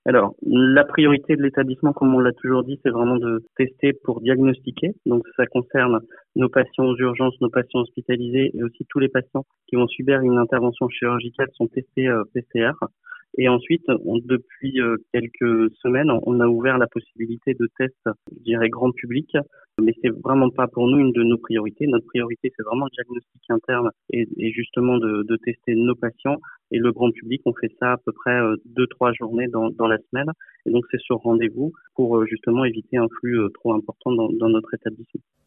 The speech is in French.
Alors, la priorité de l'établissement, comme on l'a toujours dit, c'est vraiment de tester pour diagnostiquer. Donc, ça concerne nos patients aux urgences, nos patients hospitalisés et aussi tous les patients qui vont subir une intervention chirurgicale sont testés PCR. Et ensuite, depuis quelques semaines, on a ouvert la possibilité de tests, je dirais, grand public, mais c'est vraiment pas pour nous une de nos priorités. Notre priorité, c'est vraiment le diagnostic interne et justement de tester nos patients. Et le grand public, on fait ça à peu près 2-3 journées dans la semaine. Et donc, c'est sur rendez-vous pour justement éviter un flux trop important dans notre établissement.